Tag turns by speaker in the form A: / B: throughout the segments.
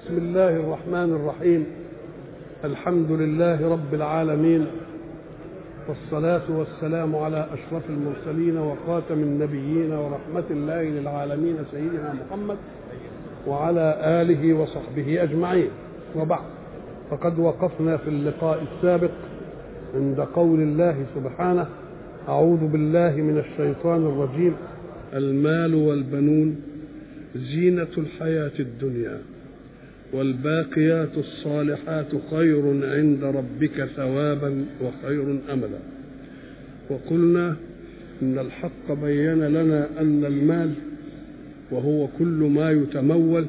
A: بسم الله الرحمن الرحيم. الحمد لله رب العالمين، والصلاة والسلام على أشرف المرسلين وخاتم النبيين ورحمة الله للعالمين سيدنا محمد وعلى آله وصحبه أجمعين. وبعد، فقد وقفنا في اللقاء السابق عند قول الله سبحانه: أعوذ بالله من الشيطان الرجيم: المال والبنون زينة الحياة الدنيا والباقيات الصالحات خير عند ربك ثوابا وخير أملا. وقلنا إن الحق بين لنا أن المال وهو كل ما يتمول،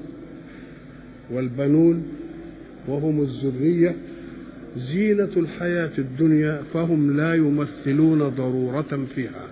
A: والبنون وهم الذرية، زينة الحياة الدنيا، فهم لا يمثلون ضرورة فيها،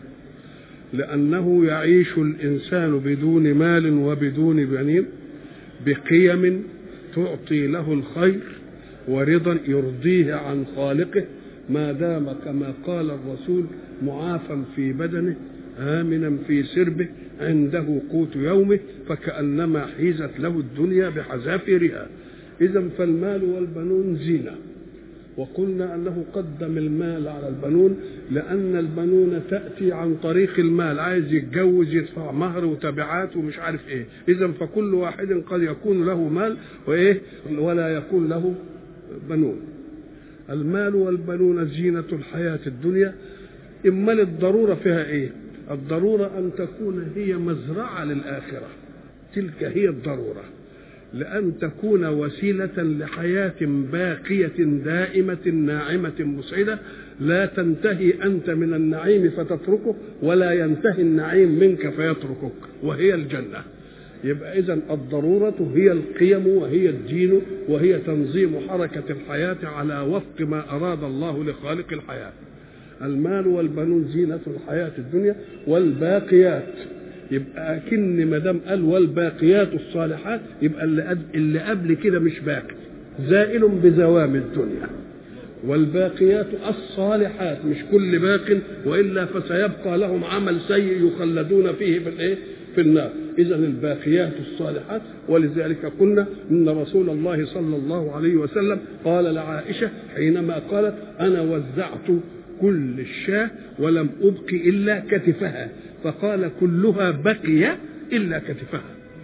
A: لأنه يعيش الإنسان بدون مال وبدون بنين بقيم تعطي له الخير ورضا يرضيه عن خالقه، ما دام كما قال الرسول: معافى في بدنه آمنا في سربه عنده قوت يومه فكأنما حيزت له الدنيا بحذافيرها. إذن فالمال والبنون زينة. وقلنا أنه قدم المال على البنون لأن البنون تأتي عن طريق المال، عايز يتجوز يدفع مهر وتبعات ومش عارف ايه. إذن فكل واحد قد يكون له مال وايه ولا يكون له بنون. المال والبنون زينة الحياة الدنيا. إما الضرورة فيها ايه؟ الضرورة أن تكون هي مزرعة للآخرة، تلك هي الضرورة، لأن تكون وسيلة لحياة باقية دائمة ناعمة مسعدة، لا تنتهي أنت من النعيم فتتركه ولا ينتهي النعيم منك فيتركك، وهي الجنة. يبقى إذن الضرورة هي القيم وهي الدين وهي تنظيم حركة الحياة على وفق ما أراد الله لخالق الحياة. المال والبنون زينة الحياة الدنيا والباقيات، يبقى أكن مدام قال والباقيات الصالحات يبقى اللي قبل كده مش باقي، زائل بزوام الدنيا. والباقيات الصالحات مش كل باق، وإلا فسيبقى لهم عمل سيء يخلدون فيه في النار. إذن الباقيات الصالحات. ولذلك قلنا إن رسول الله صلى الله عليه وسلم قال لعائشة حينما قالت: أنا وزعت كل الشاة ولم أبق إلا كتفها، فقال: كلها بقي إلا كتفها.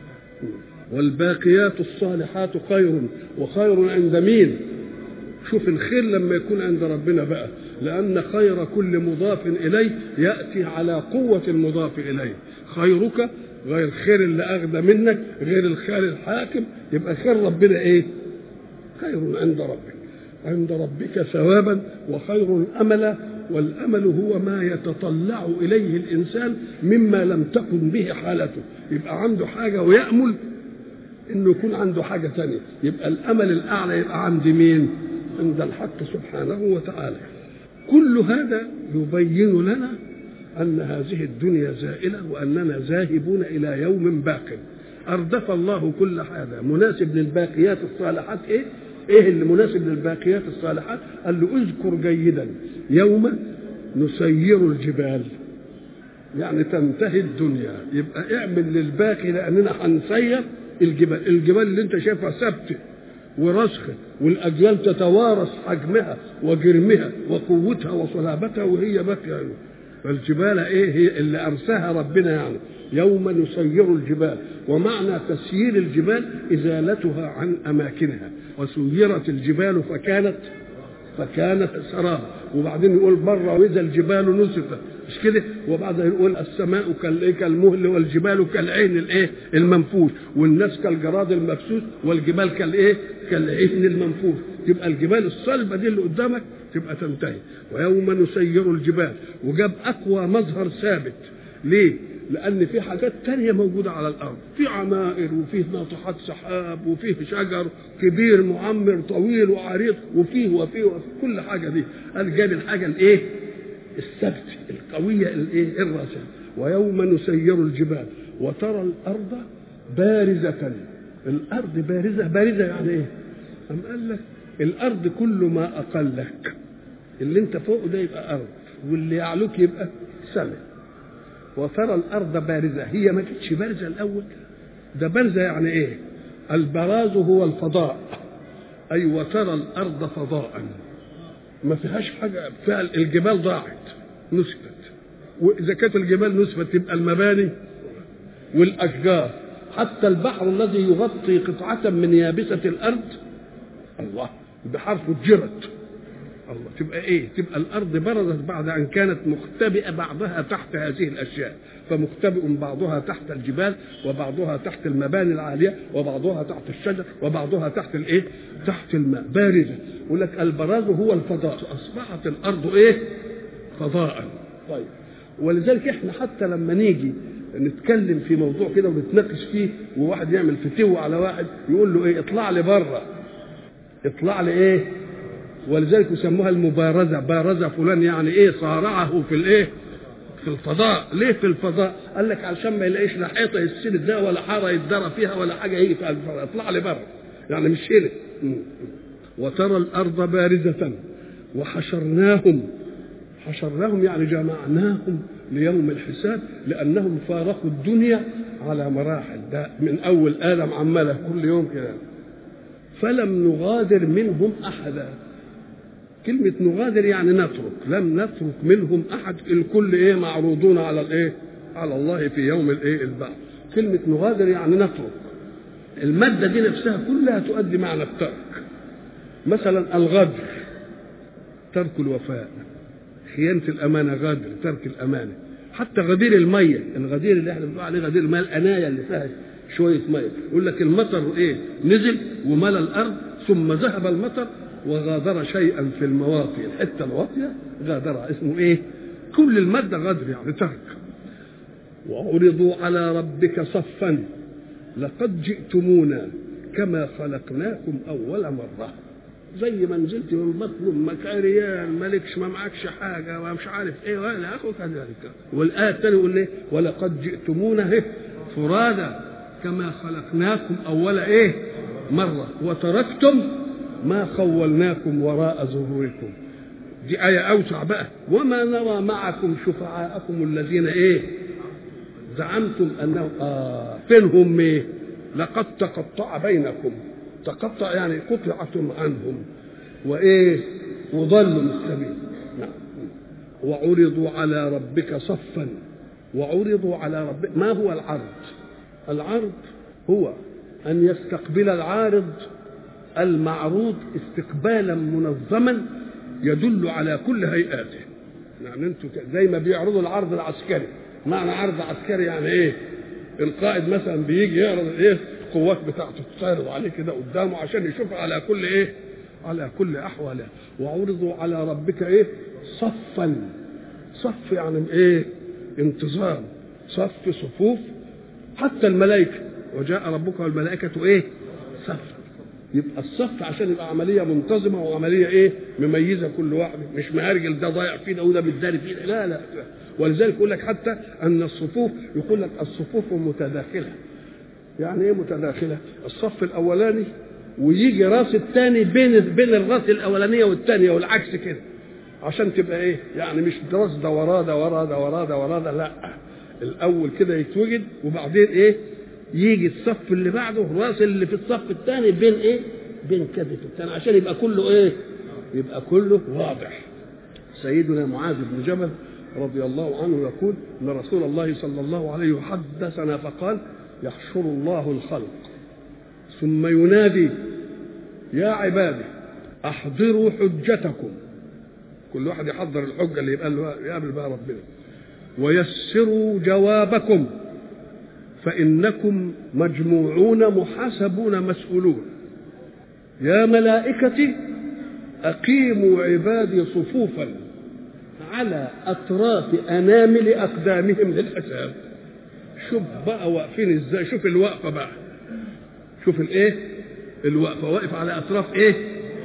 A: والباقيات الصالحات خير، وخير عند مين؟ شوف الخير لما يكون عند ربنا بقى، لأن خير كل مضاف إليه يأتي على قوة المضاف إليه. خيرك غير خير اللي أخذ منك، غير الخير الحاكم. يبقى خير ربنا إيه؟ خير عند ربك ثوابا وخير أملا. والأمل هو ما يتطلع إليه الإنسان مما لم تكن به حالته. يبقى عنده حاجة ويأمل إنه يكون عنده حاجة ثانية. يبقى الأمل الأعلى يبقى عند مين؟ عند الحق سبحانه وتعالى. كل هذا يبين لنا أن هذه الدنيا زائلة وأننا ذاهبون إلى يوم باق. أردف الله كل هذا مناسب للباقيات الصالحات. إيه اللي مناسب للباقيات الصالحات؟ قال له: اذكر جيدا يوم نسير الجبال، يعني تنتهي الدنيا. يبقى اعمل للباقي، لأننا هنسير الجبال اللي انت شايفها ثابته ورسخه، والأجيال تتوارث حجمها وجرمها وقوتها وصلابتها وهي باقيه. فالجبال ايه هي اللي أرساها ربنا، يعني يوم نسير الجبال. ومعنى تسيير الجبال إزالتها عن أماكنها. وسيرت الجبال فكانت سرابا. وبعدين يقول بره: وإذا الجبال نسفت، مش كده؟ وبعدين يقول: السماء كالمهل والجبال كالعين المنفوش، والناس كالجراد المبسوس والجبال كالعين المنفوش. تبقى الجبال الصلبة دي اللي قدامك تبقى تنتهي. ويوم نسير الجبال، وجاب أقوى مظهر ثابت. ليه؟ لأن في حاجات تانية موجودة على الأرض، في عمائر وفيه ناطحات سحاب وفيه شجر كبير معمر طويل وعريض وفيه كل حاجة دي. قال جاب الحاجة الثابتة القوية الراسخة. ويوم نسير الجبال وترى الأرض بارزة. الأرض بارزة يعني إيه؟ أم قال لك الأرض كل ما أقلك، اللي انت فوق ده يبقى أرض، واللي يعلوك يبقى سماء. وترى الأرض بارزة، هي ما كانتش بارزة الأول، ده بارزة يعني إيه؟ البراز هو الفضاء، أي وترى الأرض فضاء ما فيهاش حاجة، فيها الجبال ضاعت نسفت، وإذا كانت الجبال نسفت تبقى المباني والأشجار، حتى البحر الذي يغطي قطعة من يابسة الأرض الله البحار فجرت الله، تبقى ايه؟ تبقى الارض برزت بعد ان كانت مختبئه بعضها تحت هذه الاشياء، فمختبئ بعضها تحت الجبال وبعضها تحت المباني العاليه وبعضها تحت الشجر وبعضها تحت الايه؟ تحت الماء بارزه. يقول لك البراز هو الفضاء، اصبحت الارض ايه؟ فضاء. طيب ولذلك احنا حتى لما نيجي نتكلم في موضوع كده ونتناقش فيه وواحد يعمل فتوى على واحد يقول له ايه؟ اطلع لي بره، اطلع لي ايه؟ ولذلك يسموها المبارزة، بارز فلان يعني ايه؟ صارعه في الايه؟ في الفضاء. ليه في الفضاء؟ قال لك علشان ما يلاقيش لا حيطه يسند ده ولا حاره يتدرى فيها ولا حاجه يجي في الفضاء، اطلع لي بره يعني مش هنا. وترى الارض بارزة وحشرناهم، حشرناهم يعني جمعناهم ليوم الحساب، لانهم فارقوا الدنيا على مراحل، ده من اول ادم عماله كل يوم كده، فلم نغادر منهم احدا. كلمة نغادر يعني نترك، لم نترك منهم أحد، الكل إيه؟ معروضون على الإيه؟ على الله في يوم الإيه؟ البعث. كلمة نغادر يعني نترك. المادة دي نفسها كلها تؤدي معنى الترك. مثلا الغدر ترك الوفاء، خيانة الأمانة غدر، ترك الأمانة. حتى غدير المية، الغدير اللي احنا بنقول عليه غدير المية، الأناية اللي فيها شوية مية، يقول لك المطر إيه؟ نزل وملى الأرض ثم ذهب المطر وغادر شيئا في المواطي، الحته الواطيه غادرها، اسمه ايه؟ كل الماده غدر يعني ترك. وعرضوا على ربك صفا لقد جئتمونا كما خلقناكم اول مره، زي ما نزلت من بطن امك عريان مالكش ما معكش حاجه ومش عارف ايه ولا اخوك كذلك. والايه الثانيه يقول ايه؟ ولقد جئتمونا فرادا كما خلقناكم اول ايه؟ مره وتركتم ما خولناكم وراء ظهوركم. دي آية أوسع بقى. وما نرى معكم شفعاءكم الذين إيه؟ زعمتم أنهم فينهم إيه؟ لقد تقطع بينكم، تقطع يعني قطعتم عنهم وإيه؟ وضلوا السبيل. نعم. وعرضوا على ربك صفا، وعرضوا على ربك. ما هو العرض؟ العرض هو أن يستقبل العارض المعروض استقبالا منظما يدل على كل هيئاته. يعني انتوا زي ما بيعرضوا العرض العسكري. معنى عرض عسكري يعني ايه؟ القائد مثلا بيجي يعرض ايه؟ القوات بتاعته تتعرض عليه كده قدامه عشان يشوف على كل ايه؟ على كل احواله. وعرضوا على ربك ايه؟ صفا. صف يعني ايه؟ انتظام، صف صفوف. حتى الملائكه وجاء ربك والملائكه ايه؟ صف. يبقى الصف عشان يبقى عمليه منتظمه وعمليه ايه؟ مميزه كل واحد، مش مهرجل ده ضايع فينا وده بيتداري فينا، لا لا. ولذلك يقول لك حتى ان الصفوف، يقول لك الصفوف متداخله. يعني ايه متداخله؟ الصف الاولاني ويجي راس الثاني بين الراس الاولانيه والثانيه والعكس كده، عشان تبقى ايه؟ يعني مش راس ده وراه ده وراه ده وراه ده وراه ده، لا، الاول كده يتوجد وبعدين ايه؟ يجي الصف اللي بعده الراس اللي في الصف الثاني بين ايه؟ بين كتف الثاني، عشان يبقى كله ايه؟ يبقى كله واضح. سيدنا معاذ بن جبل رضي الله عنه يقول ان رسول الله صلى الله عليه وسلم حدثنا فقال: يحشر الله الخلق ثم ينادي: يا عبادي احضروا حجتكم. كل واحد يحضر الحجه اللي يقابل بها ربنا. ويسروا جوابكم فإنكم مجموعون محاسبون مسؤولون. يا ملائكتي أقيموا عبادي صفوفا على أطراف أنامل أقدامهم للحساب. شوف بقى واقفين إزاي، شوف الوقفة بقى، شوف الإيه؟ الوقفة واقف على أطراف إيه؟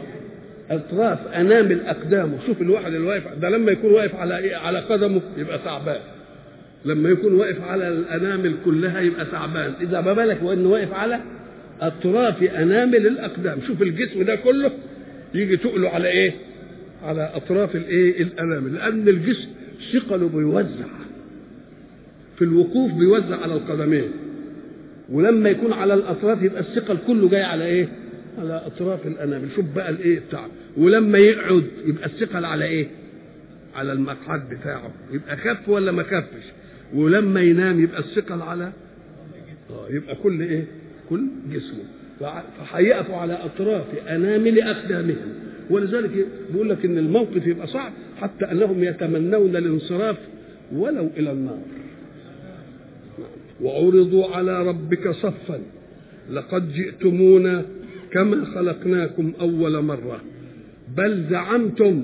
A: أطراف أنامل أقدامه. شوف الواحد اللي واقف ده لما يكون واقف على إيه؟ على قدمه يبقى تعبان، لما يكون واقف على الأنامل كلها يبقى تعبان، إذا ما بالك وإنه واقف على أطراف أنامل الأقدام. شوف الجسم ده كله يجي تقله على إيه؟ على أطراف الإيه؟ الأنامل، لأن الجسم ثقله بيوزع في الوقوف، بيوزع على القدمين، ولما يكون على الاطراف يبقى الثقل كله جاي على ايه؟ على اطراف الانامل. شوف بقى الايه بتاعه. ولما يقعد يبقى الثقل على ايه؟ على المقعد بتاعه، يبقى خف ولا ما خفش. ولما ينام يبقى الثقل على يبقى كل ايه؟ كل جسمه. فهيقفوا على اطراف انامل اقدامهم. ولذلك بيقول لك ان الموقف يبقى صعب حتى انهم يتمنون الانصراف ولو الى النار. وعرضوا على ربك صفا لقد جئتمونا كما خلقناكم اول مره بل زعمتم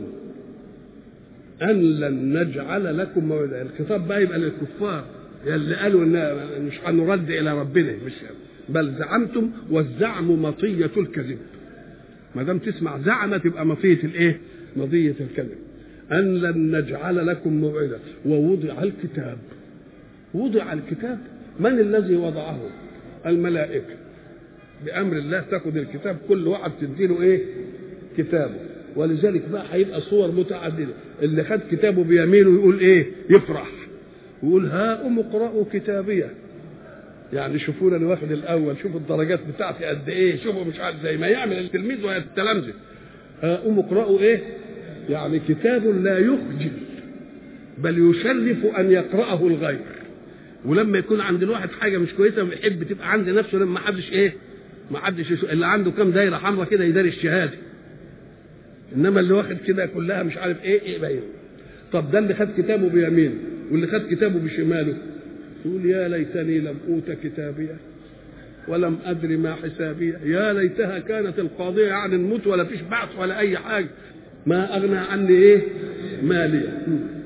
A: ان لن نجعل لكم موعدا. الخطاب بقى يبقى للكفار اللي قالوا ان مش هنرد الى ربنا، مش بل زعمتم، والزعم مطيه الكذب. ما دام تسمع زعم تبقى مطيه الايه؟ مطيه الكذب. ان لن نجعل لكم موعدا ووضع الكتاب. وضع الكتاب، من الذي وضعه؟ الملائكه. بامر الله تاخذ الكتاب، كل واحد تديله ايه؟ كتابه. ولذلك بقى هيبقى صور متعدده. اللي خد كتابه بيمينه يقول ايه؟ يفرح ويقول هاؤم اقرأوا كتابيه. يعني شوفوا انا واخد الاول، شوفوا الدرجات بتاعتي قد ايه، شوفوا مش عارف زي ما يعمل التلميذ وهي التلامذه. هاؤم اقرأوا ايه؟ يعني كتاب لا يخجل بل يشرف ان يقرأه الغير. ولما يكون عند الواحد حاجه مش كويسه بيحب تبقى عند نفسه، لما حدش ايه؟ ما حدش اللي عنده كام دايره حمراء كده يداري الشهاده، انما اللي واخد كده كلها مش عارف ايه باين. طب ده اللي خد كتابه بيمينه، واللي خد كتابه بشماله يقول يا ليتني لم اوت كتابيه ولم ادري ما حسابيه، يا ليتها كانت القاضيه، يعني نموت ولا فيش بعث ولا اي حاجه، ما اغنى عني ايه؟ ماليه.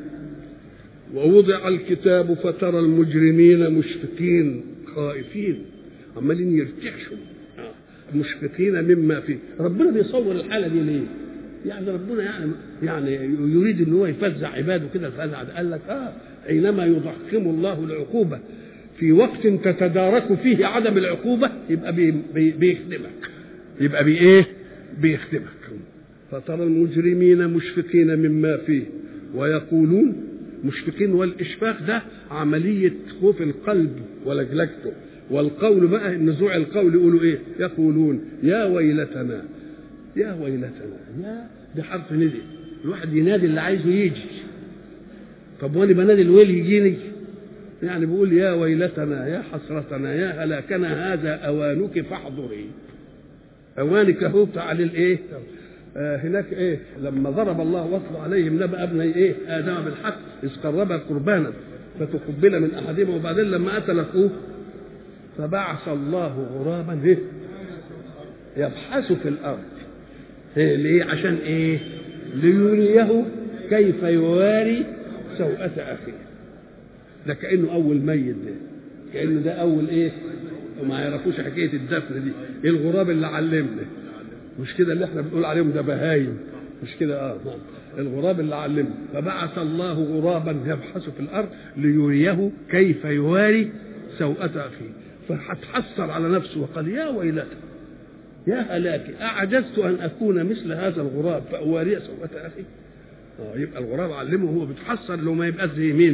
A: ووضع الكتاب فترى المجرمين مشفقين خائفين، عمالين يرتعشوا مشفقين مما فيه. ربنا بيصور الحاله دي ليه؟ يعني ربنا يعني يريد ان هو يفزع عباده كده الفزع ده. قال لك حينما يضخم الله العقوبه في وقت تتدارك فيه عدم العقوبه يبقى بيخدمك، يبقى بايه؟ بيخدمك. فترى المجرمين مشفقين مما فيه ويقولون، مشفقين والاشفاق ده عمليه خوف القلب ولجلجته، والقول بقى نزوع القول يقولوا ايه؟ يقولون يا ويلتنا يا ويلتنا. يا ده حرف ندى، الواحد ينادي اللي عايزه يجي. طب وانا بنادي الويل يجيني؟ يعني بيقول يا ويلتنا يا حسرتنا يا هلاكنا هذا اوانك فاحضري. اوانك اهو تعالى الايه؟ هناك ايه؟ لما ضرب الله وصل عليهم نبأ ابني ايه؟ ادم بالحق اذ قربا قربانا فتقبل من احدهما، وبعدين لما قتل اخوه فبعث الله غرابا ايه؟ يبحث في الارض. ليه؟ عشان ايه؟ ليريه كيف يواري سوءة اخيه. ده كانه اول ميت، ده كانه ده اول ايه؟ وما يعرفوش حكايه الدفن دي. ايه الغراب اللي علمنا؟ مش كده اللي احنا بنقول عليهم ده بهايم؟ مش كده؟ الغراب اللي علمنا. فبعث الله غرابا يبحث في الارض ليريه كيف يواري سوءة اخيه، فهتحسر على نفسه وقال يا ويلتى يا هلاكي أعجزت أن أكون مثل هذا الغراب فأواري سوءة أخي. يبقى الغراب علمه هو بيتحسر لو ما يبقى زي مين.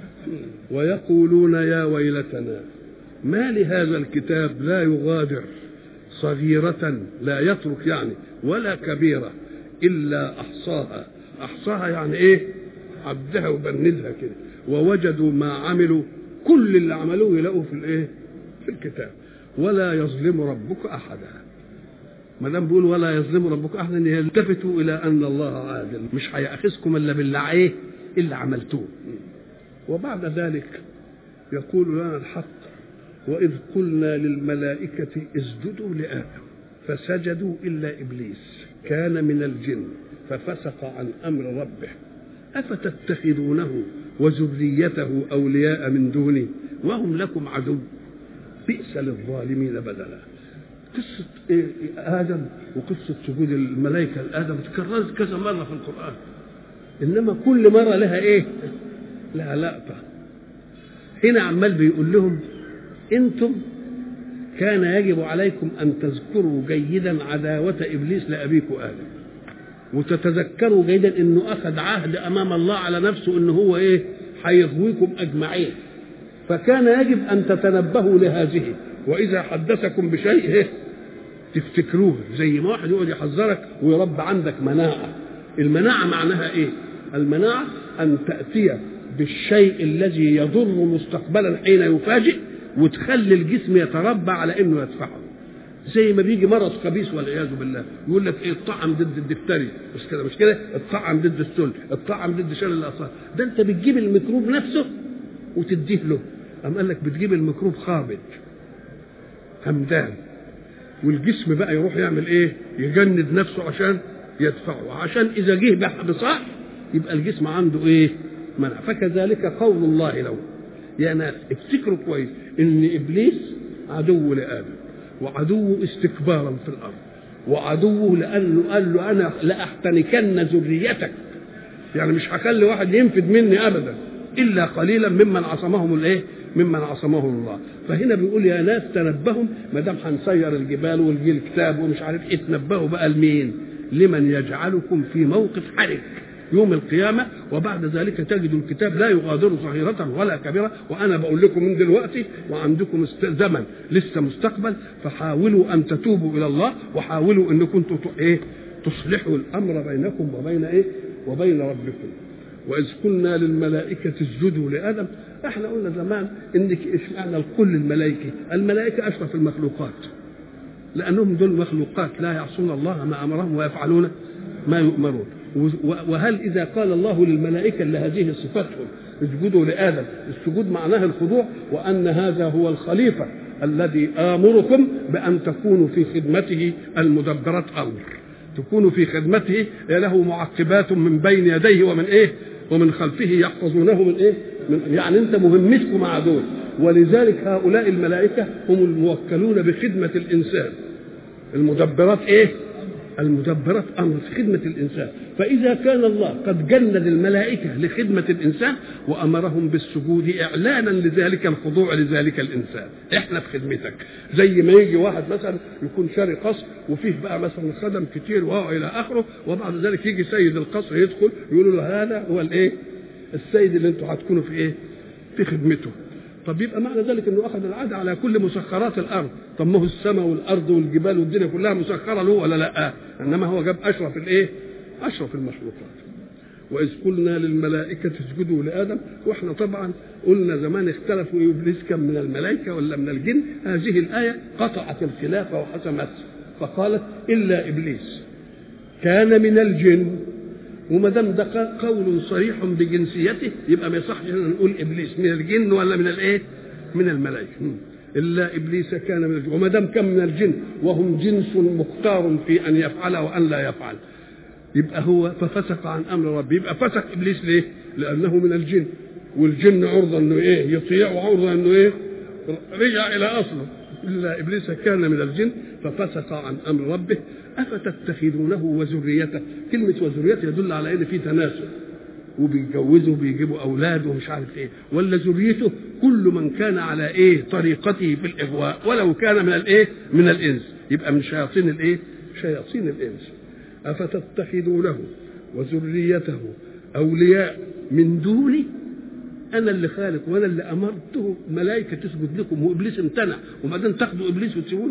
A: ويقولون يا ويلتنا ما لهذا الكتاب لا يغادر صغيرة، لا يترك يعني، ولا كبيرة إلا أحصاها. أحصاها يعني إيه؟ عدها وبندها كده. ووجدوا ما عملوا، كل اللي عملوه يلاقوه في الإيه؟ في الكتاب. ولا يظلم ربك أحدا. ما دام بيقول ولا يظلم ربك احدا يلتفتوا الى ان الله عادل، مش هيأخذكم الا بالله ايه اللي عملتوه. وبعد ذلك يقول لنا الحق واذ قلنا للملائكه اسجدوا لآدم فسجدوا الا ابليس كان من الجن ففسق عن امر ربه افتتخذونه وذريته اولياء من دوني وهم لكم عدو بئس للظالمين بدلا. قصة آدم وقصة سجود الملائكة لآدم تكررت كذا مرة في القرآن، إنما كل مرة لها إيه؟ لها لقطة. هنا عمال بيقول لهم أنتم كان يجب عليكم أن تذكروا جيدا عداوة إبليس لأبيكم آدم، وتتذكروا جيدا إنه أخذ عهد أمام الله على نفسه إنه هو إيه؟ هيغويكم أجمعين. فكان يجب أن تتنبهوا لهذه، واذا حدثكم بشيء تفتكروه، زي ما واحد يقعد يحذرك ويربى عندك مناعه. المناعه معناها ايه؟ المناعه ان تاتي بالشيء الذي يضر مستقبلا حين يفاجئ وتخلي الجسم يتربى على انه يدفعه. زي ما بيجي مرض خبيث والعياذ بالله يقول لك ايه؟ الطعم ضد الدفتري، مش كده؟ الطعم ضد السل، الطعم ضد شلل الاعصاب. ده انت بتجيب الميكروب نفسه وتديه له. قام قال لك بتجيب الميكروب خابط همدان، والجسم بقى يروح يعمل ايه؟ يجند نفسه عشان يدفعه، عشان اذا جه بصح يبقى الجسم عنده ايه؟ منع. فكذلك قول الله له يا ناس افتكروا كويس ان ابليس عدو لآدم، وعدوه استكبارا في الارض، وعدوه لانه قال له انا لاحتنكن ذريتك، يعني مش هخلي واحد ينفد مني ابدا الا قليلا ممن عصمهم الايه؟ ممن عصمهم الله. فهنا بيقول يا ناس تنبهوا، ما دام هنسير الجبال والجي الكتاب ومش عارف ايه، تنبهوا بقى لمين؟ لمن يجعلكم في موقف حرج يوم القيامة، وبعد ذلك تجدوا الكتاب لا يغادر صغيرة ولا كبيرة. وأنا بقول لكم من دلوقتي وعندكم زمن لسه مستقبل، فحاولوا أن تتوبوا إلى الله، وحاولوا أنكم تصلحوا الأمر بينكم وبين ربكم. وإذ قلنا للملائكة اسجدوا لآدم، احنا قلنا زمان إنك اشمعنى الكل الملائكة أشرف المخلوقات، لأنهم دول مخلوقات لا يعصون الله ما أمرهم ويفعلون ما يؤمرون. وهل إذا قال الله للملائكة اللي هذه صفتهم اسجدوا لآدم، السجود معناه الخضوع، وأن هذا هو الخليفة الذي آمركم بأن تكونوا في خدمته المدبرات أمر، تكونوا في خدمته له معقبات من بين يديه ومن خلفه يحفظونه يعني أنت مهمتكم مع دول. ولذلك هؤلاء الملائكة هم الموكلون بخدمة الإنسان، المدبرات المدبرات أمر في خدمة الإنسان. فإذا كان الله قد جند الملائكة لخدمة الإنسان وأمرهم بالسجود إعلانا لذلك الخضوع لذلك الإنسان، إحنا في خدمتك. زي ما يجي واحد مثلا يكون شاري قصر وفيه بقى مثلا خدم كتير وإلى آخره، وبعد ذلك يجي سيد القصر يدخل يقولوا له هذا هو السيد اللي انتوا هتكونوا في خدمته. طب يبقى معنى ذلك انه اخذ العهد على كل مسخرات الارض. طب ما هو السماء والارض والجبال والدنيا كلها مسخره له ولا لا؟ انما هو جاب اشرف المخلوقات. واذ قلنا للملائكه اسجدوا لادم، واحنا طبعا قلنا زمان اختلفوا ابليس كم من الملائكه ولا من الجن. هذه الايه قطعت الخلاف وحسمت، فقالت الا ابليس كان من الجن. وما دام ده قول صريح بجنسيته يبقى ما يصحش ان نقول ابليس من الجن ولا من الملائكه. الا ابليس كان من الجن، وما دام كان من الجن وهم جنس مختار في ان يفعل وان لا يفعل، يبقى هو ففسق عن امر ربه. يبقى فسق ابليس ليه؟ لانه من الجن، والجن عرضه انه يطيع، وعرضه انه رجع الى اصله. الا ابليس كان من الجن ففسق عن امر ربه افتتخذونه وذريته. كلمه وذريته يدل على ان في تناسل، وبيتجوزوا وبيجيبوا اولاد ومش عارف ولا ذريته كل من كان على طريقته في الاغواء ولو كان من الانس، يبقى من شياطين شياطين الانس. افتتخذونه وذريته اولياء من دوني، انا اللي خالق وانا اللي امرته الملائكه تسجد لكم، وابليس امتنع، وبعدين تاخذوا ابليس وتسيبوه.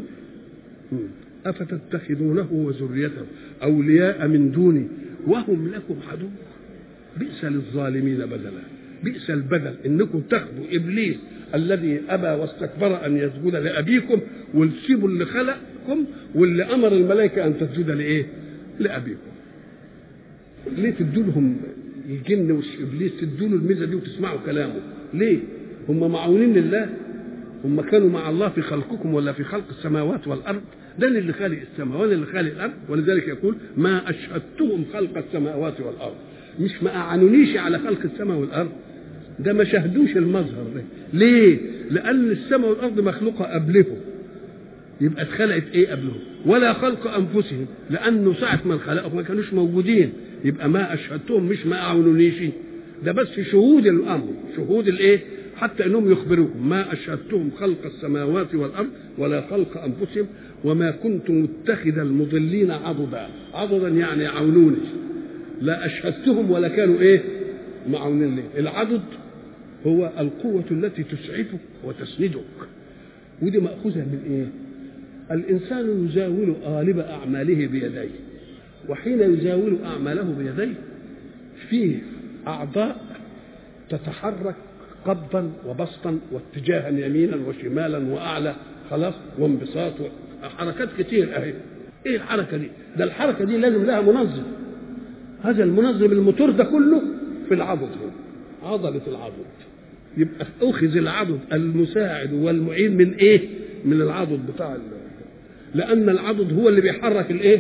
A: افتتخذونه وذريته اولياء من دوني وهم لكم عدو بئس للظالمين بدلا. بئس البدل انكم تاخذوا ابليس الذي ابى واستكبر ان يسجد لابيكم، وتسيبوا اللي خلقكم واللي امر الملائكه ان تسجد لابيكم. ليه تدوا لهم الجن وابليس، تدوا له الميزه دي وتسمعوا كلامه؟ ليه؟ هم معاونين لله؟ هم كانوا مع الله في خلقكم ولا في خلق السماوات والارض؟ ده اللي خالق السماء وانا اللي خالق الارض. ولذلك يقول ما اشهدتهم خلق السماوات والارض، مش ما اعانونيش على خلق السماء والارض، ده ما شاهدوش المظهر ده. ليه؟ لان السماء والارض مخلوقه قبلهم، يبقى اتخلقت قبلهم. ولا خلق انفسهم، لانه ساعه ما خلقهم ما كانوش موجودين، يبقى ما اشهدتهم مش ما اعانونيش، ده بس شهود الامر، شهود حتى انهم يخبروكم ما اشهدتهم خلق السماوات والارض ولا خلق انفسهم وما كنت متخذ المضلين عضدا يعني يعونوني. لا اشهدتهم ولا كانوا معونين لي. العضد هو القوة التي تسعفك وتسندك، ودي مأخوذة من إيه؟ الإنسان يزاول غالب أعماله بيديه، وحين يزاول أعماله بيديه فيه أعضاء تتحرك قبضا وبسطا واتجاها يمينا وشمالا وأعلى خلاص وانبساط حركات كتير أهي. إيه الحركة دي؟ ده الحركة دي لازم لها منظم. هذا المنظم الموتور ده كله في العضد، عضلة العضد. يبقى أخذ العضد المساعد والمعين من إيه؟ من العضد بتاع لأن العضد هو اللي بيحرك الإيه؟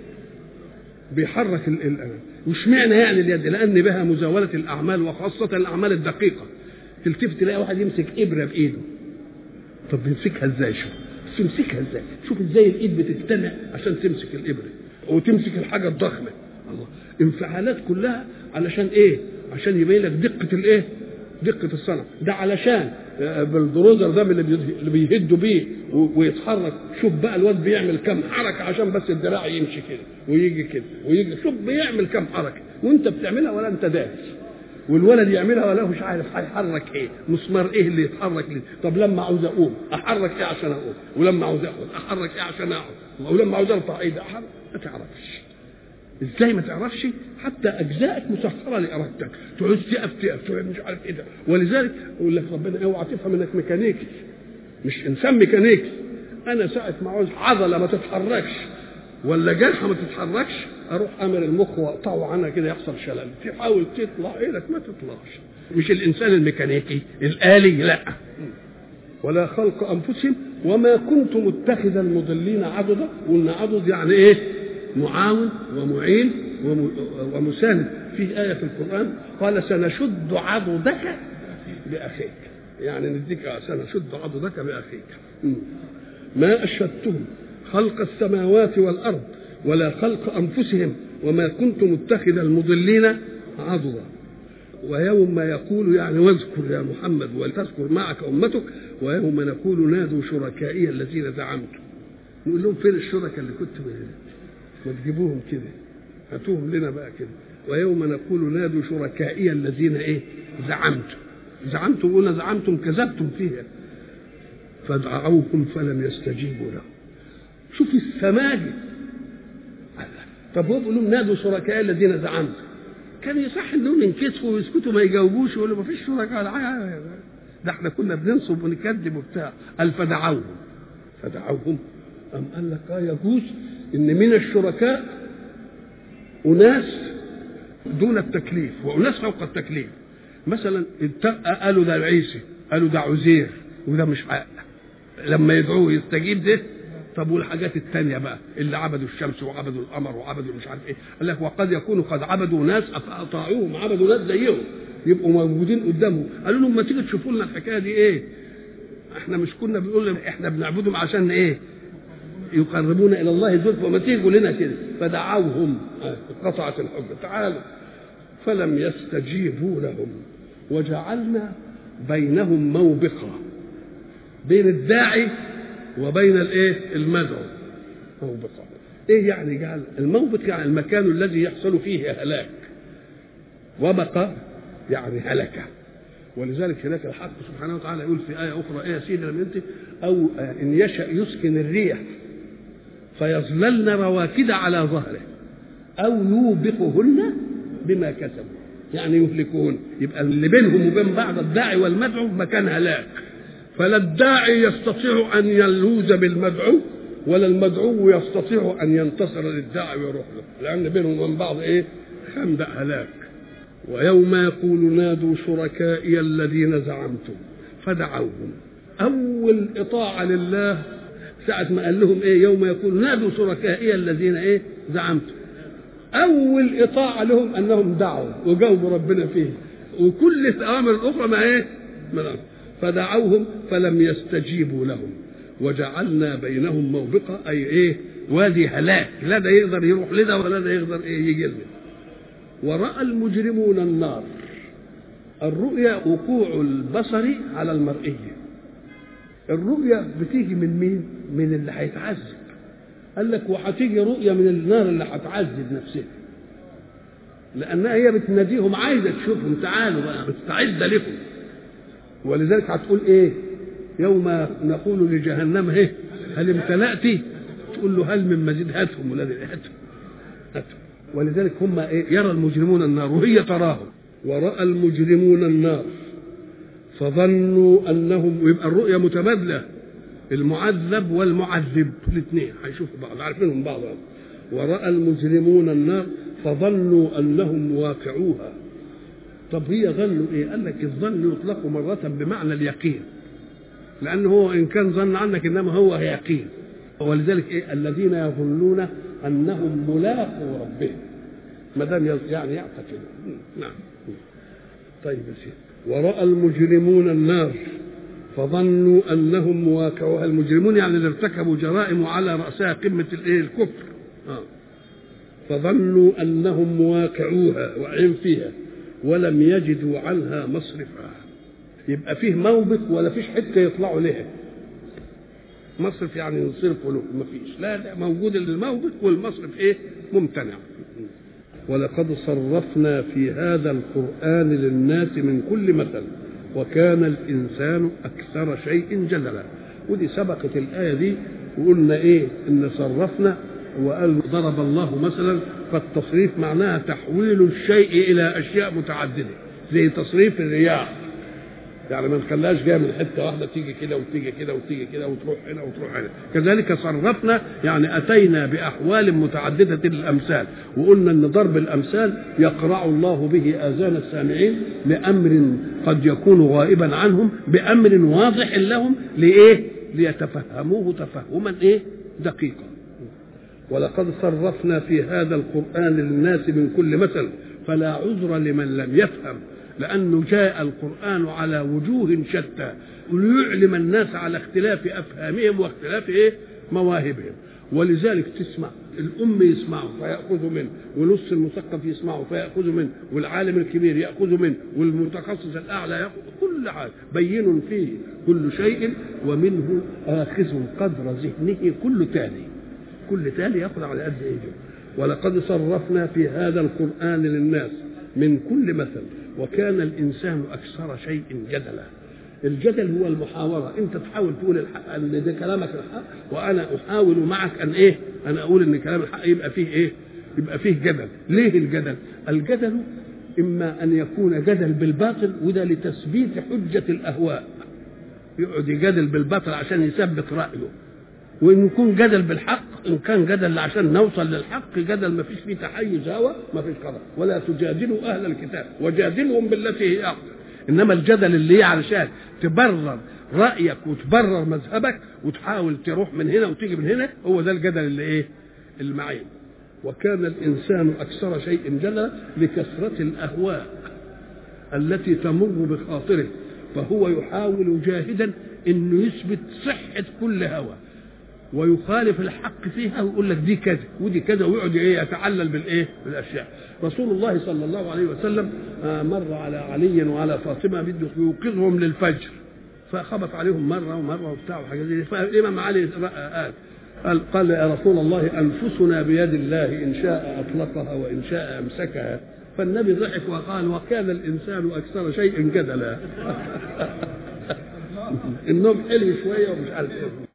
A: بيحرك وش معنى يعني اليد؟ لأن بها مزاولة الأعمال وخاصة الأعمال الدقيقة. تلتفت تلاقي واحد يمسك إبرة بإيده، طب بيمسكها إزاي؟ شوف تمسكها إزاي؟ شوف إزاي الإيد بتجتمع عشان تمسك الإبرة وتمسك الحاجة الضخمة. الله، انفعالات كلها علشان إيه؟ عشان يبين لك دقة الإيه؟ دقة الصنع. ده علشان بالدروزر ده اللي بيهدوا بيه ويتحرك. شوف بقى الواد بيعمل كم حركة عشان بس الدراع يمشي كده ويجي كده ويجي. شوف بيعمل كم حركة وانت بتعملها ولا انت دارس، والولد يعملها ولا مش عارف هيحرك ايه، مسمار ايه اللي يتحرك ليه. طب لما عاوز اقوم احرك ايه عشان اقوم، ولما عاوز اقعد احرك ايه عشان اقعد، ولما عاوز ارفع ايدي احرك. ما تعرفش ازاي، ما تعرفش حتى اجزائك مسخره لارادتك. تعوز تقف تعوز مش عارف ايه ده. ولذلك يقول لك ربنا اوعى تفهم انك ميكانيكي، مش انسان ميكانيكي. انا ساعه ما عاوز عضله ما تتحركش ولا جرحه ما تتحركش اروح امر المخ واقطعه عنها كده يحصل شلل. تحاول تطلع ايدك ما تطلعش. مش الانسان الميكانيكي الالي، لا. ولا خلق انفسهم وما كنت متخذ المضلين عضدا. وان عضد يعني ايه؟ معاون ومعين ومساند. في آية في القرآن قال سنشد عضدك بأخيك، يعني نديك سنشد عضدك بأخيك. ما أشهدتهم خلق السماوات والأرض ولا خلق أنفسهم وما كنت متخذ المضلين عضدا. ويوم يقول يعني واذكر يا محمد ولتذكر معك أمتك ويوم نقول نادوا شركائي الذين زعمتم. نقول لهم فين الشركاء اللي كنتوا ما تجيبوهم كده، هاتوهم لنا بقى كده. ويوم نقول نادوا شركائي الذين ايه؟ زعمتم قلنا زعمتم كذبتم فيها فدعوهم فلم يستجيبوا لهم. شوف السماجة. طب هو بيقول لهم نادوا شركائي الذين زعمتم، كان يصح انهم ينكسفوا ويسكتوا ما يجاوبوش ويقولوا ما فيش شركاء. ده احنا كنا بننصب ونكذب وبتاع. قال فدعوهم أم قال لك يجوز إن من الشركاء أناس دون التكليف وأناس فوق التكليف. مثلا قالوا ده عيسى، قالوا ده عزير، وده مش عاقل. لما يدعوه يستجيب ده. طب والحاجات التانية بقى اللي عبدوا الشمس وعبدوا القمر وعبدوا مش عارف ايه، قال لك وقد يكونوا قد عبدوا ناس فأطاعوهم، عبدوا ناس زيهم يبقوا موجودين قدامهم. قالوا لهم ما تيجي تشوفوا لنا الحكايه دي ايه؟ احنا مش كنا بنقول احنا بنعبدهم عشان ايه؟ يقربونا الى الله زلفى، وما تيجوا لنا كده. فدعوهم قطعت الحجه تعالوا فلم يستجيبوا لهم وجعلنا بينهم موبقا. بين الداعي وبين الايه؟ المدعو موبقا. ايه يعني جعل الموبق؟ يعني المكان الذي يحصل فيه هلاك. وبقى يعني هلكه. ولذلك هناك الحق سبحانه وتعالى يقول في آية أخرى إيه يا سيدي لما أنت أو إن يشأ يسكن الريح فيظللن رواكد على ظهره أو يوبقهن بما كسبوا، يعني يهلكون. يبقى اللي بينهم وبين بعض الداعي والمدعو مكان هلاك. فلا الداعي يستطيع أن يلوذ بالمدعو ولا المدعو يستطيع أن ينتصر للداعي ويروح له، لأن بينهم وبين بعض إيه؟ خندق هلاك. ويوم يقول نادوا شركائي الذين زعمتم فدعوهم. أول إطاعة لله ساعة ما قال لهم إيه؟ يوم يقول نادوا شركائي الذين إيه؟ زعمتم. أول إطاعة لهم أنهم دعوا وجاوبوا ربنا فيه. وكل الأوامر الأخرى ما إيه؟ فدعوهم فلم يستجيبوا لهم وجعلنا بينهم موبقة، أي إيه؟ وادي هلاك، لا ده يقدر يروح لده ولا ده يقدر إيه يجي لده. ورأى المجرمون النار. الرؤيا وقوع البصر على المرئية. الرؤيا بتيجي من مين؟ من اللي هيتعذب. قال لك وهتيجي رؤيا من النار اللي هتعذب نفسها، لأنها هي بتناديهم عايزة تشوفهم تعالوا بقى بتستعد لكم. ولذلك هتقول إيه؟ يوم نقول لجهنم ايه هل امتلأت، تقول له هل من مزيد، هاتهم ولاد هاتهم. ولذلك هم ايه يرى المجرمون النار وهي تراهم، ورأى المجرمون النار فظنوا انهم، ويبقى الرؤيا متبادله، المعذب والمعذب الاثنين هيشوفوا بعض عارفينهم بعض. ورأى المجرمون النار فظنوا انهم واقعوها. طب هي ظنوا ايه؟ قال لك الظن يطلق مرة بمعنى اليقين، لانه هو ان كان ظن عنك انما هو يقين. ولذلك ايه الذين يظنون انهم ملاقوا ربهم، ما دام يعني يعتقد. نعم. طيب يا سيدي. ورأى المجرمون النار فظنوا انهم مواقعوها. المجرمون يعني اللي ارتكبوا جرائم وعلى رأسها قمة الايه الكفر. فظنوا انهم مواقعوها واقعين فيها ولم يجدوا عنها مصرفا. يبقى فيه موبق ولا فيش حته يطلعوا لها. مصرف يعني ينصرفوا له ما فيش، لا موجود الموبق والمصرف ايه ممتنع. ولقد صرفنا في هذا القرآن للناس من كل مثل وكان الإنسان أكثر شيء جدلا. ودي سبقت الآية دي وقلنا إيه إن صرفنا، وقال ضرب الله مثلا، فالتصريف معناها تحويل الشيء إلى أشياء متعددة، زي تصريف الرياح، يعني ما نخليهاش جايه من حته واحده تيجي كده وتيجي كده وتيجي كده وتروح هنا وتروح هنا. كذلك صرفنا يعني اتينا باحوال متعدده الامثال، وقلنا ان ضرب الامثال يقرع الله به اذان السامعين لامر قد يكون غائبا عنهم بامر واضح لهم لايه؟ ليتفهموه تفهما ايه؟ دقيقا. ولقد صرفنا في هذا القرآن للناس من كل مثل فلا عذر لمن لم يفهم، لأنه جاء القرآن على وجوه شتى ليعلم الناس على اختلاف أفهامهم واختلاف إيه؟ مواهبهم. ولذلك تسمع الأم يسمعه فيأخذ منه، ونص المثقف يسمعه فيأخذ منه، والعالم الكبير يأخذ منه، والمتخصص الأعلى يأخذ. كل حاجة بين فيه كل شيء ومنه آخذ قدر ذهنه كل تالي يأخذ على قد إيده. ولقد صرفنا في هذا القرآن للناس من كل مثل وكان الإنسان أكثر شيء جدلا. الجدل هو المحاورة، أنت تحاول تقول الحق أن ده كلامك الحق، وأنا أحاول معك أن إيه؟ أنا أقول أن كلام الحق، يبقى فيه إيه؟ يبقى فيه جدل. ليه الجدل؟ الجدل إما أن يكون جدل بالباطل، وده لتثبيت حجة الأهواء، يقعد يجادل بالباطل عشان يثبت رأيه، وإن يكون جدل بالحق، إن كان جدل عشان نوصل للحق، جدل ما فيش فيه تحيز هوى، ما فيش قدر. ولا تجادلوا أهل الكتاب وجادلهم بالتي هي أحسن. إنما الجدل اللي هي علشان تبرر رأيك وتبرر مذهبك وتحاول تروح من هنا وتيجي من هنا، هو ده الجدل اللي إيه؟ المعين. وكان الإنسان أكثر شيء جدلا لكثرة الأهواء التي تمر بخاطره، فهو يحاول جاهدا إنه يثبت صحة كل هوى ويخالف الحق فيها ويقول لك دي كذا ودي كذا، ويقعد ايه يتعلل بالايه بالاشياء. رسول الله صلى الله عليه وسلم مر على علي وعلى فاطمه بده يوقظهم للفجر، فخبط عليهم مره ومره وبتاع وحاجات دي. فالامام علي قال يا رسول الله انفسنا بيد الله ان شاء اطلقها وان شاء امسكها. فالنبي ضحك وقال وكان الانسان اكثر شيء جدلا. النوم حلو شويه ومش عارف ايه.